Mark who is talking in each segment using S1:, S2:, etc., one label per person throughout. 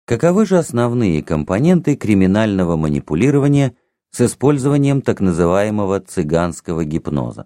S1: Каковы же основные компоненты криминального манипулирования с использованием так называемого цыганского гипноза?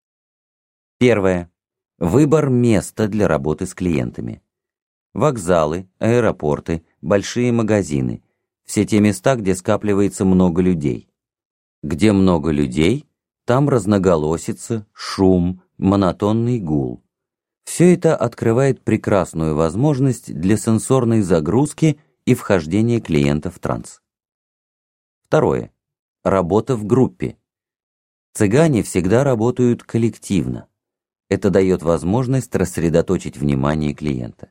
S1: Первое. Выбор места для работы с клиентами. Вокзалы, аэропорты, большие магазины – все те места, где скапливается много людей. Где много людей, там разноголосица, шум, монотонный гул. Все это открывает прекрасную возможность для сенсорной загрузки и вхождения клиента в транс. Второе. Работа в группе. Цыгане всегда работают коллективно. Это дает возможность рассредоточить внимание клиента.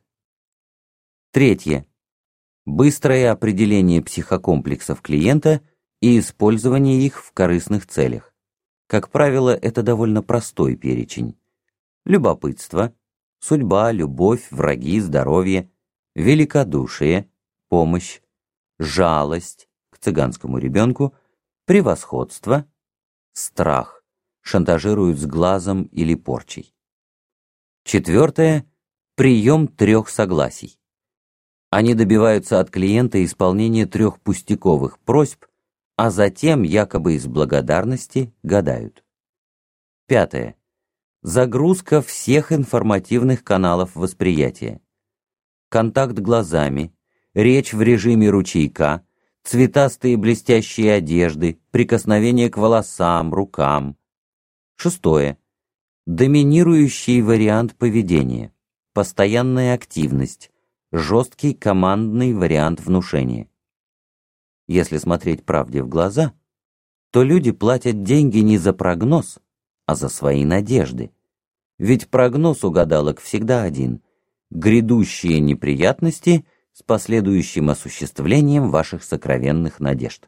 S1: Третье. Быстрое определение психокомплексов клиента и использование их в корыстных целях. Как правило, это довольно простой перечень. Любопытство, судьба, любовь, враги, здоровье, великодушие, помощь, жалость к цыганскому ребенку, превосходство, страх, шантажируют с глазом или порчей. Четвертое. Прием 3 согласий. Они добиваются от клиента исполнения 3 пустяковых просьб, а затем, якобы из благодарности, гадают. Пятое. Загрузка всех информативных каналов восприятия. Контакт глазами, речь в режиме ручейка, цветастые блестящие одежды, прикосновение к волосам, рукам. Шестое. Доминирующий вариант поведения, постоянная активность, жесткий командный вариант внушения. Если смотреть правде в глаза, то люди платят деньги не за прогноз, а за свои надежды. Ведь прогноз у гадалок всегда один – грядущие неприятности с последующим осуществлением ваших сокровенных надежд.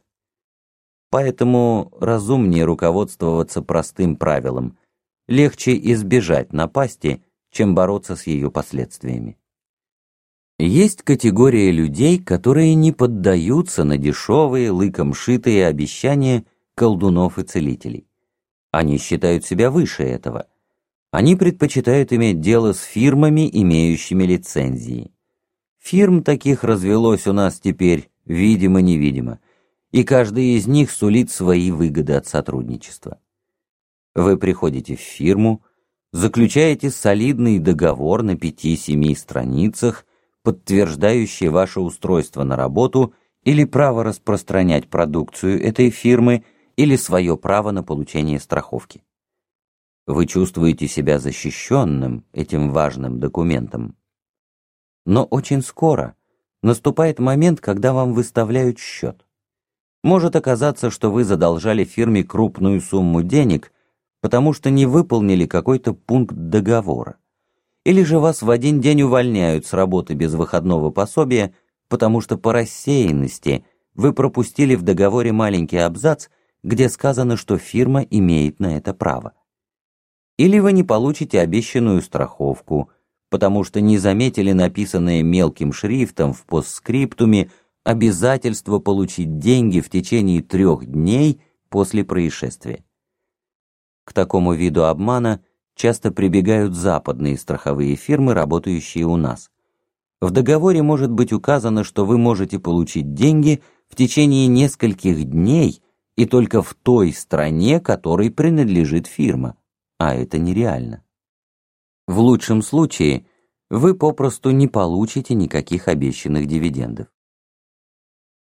S1: Поэтому разумнее руководствоваться простым правилом – легче избежать напасти, чем бороться с ее последствиями. Есть категория людей, которые не поддаются на дешевые, лыком шитые обещания колдунов и целителей. Они считают себя выше этого. Они предпочитают иметь дело с фирмами, имеющими лицензии. Фирм таких развелось у нас теперь видимо-невидимо, и каждый из них сулит свои выгоды от сотрудничества. Вы приходите в фирму, заключаете солидный договор на 5-7 страницах, подтверждающий ваше устройство на работу или право распространять продукцию этой фирмы или свое право на получение страховки. Вы чувствуете себя защищенным этим важным документом. Но очень скоро наступает момент, когда вам выставляют счет. Может оказаться, что вы задолжали фирме крупную сумму денег, потому что не выполнили какой-то пункт договора. Или же вас в один день увольняют с работы без выходного пособия, потому что по рассеянности вы пропустили в договоре маленький абзац, где сказано, что фирма имеет на это право. Или вы не получите обещанную страховку, потому что не заметили написанное мелким шрифтом в постскриптуме обязательство получить деньги в течение 3 дней после происшествия. К такому виду обмана часто прибегают западные страховые фирмы, работающие у нас. В договоре может быть указано, что вы можете получить деньги в течение нескольких дней и только в той стране, которой принадлежит фирма, а это нереально. В лучшем случае вы попросту не получите никаких обещанных дивидендов.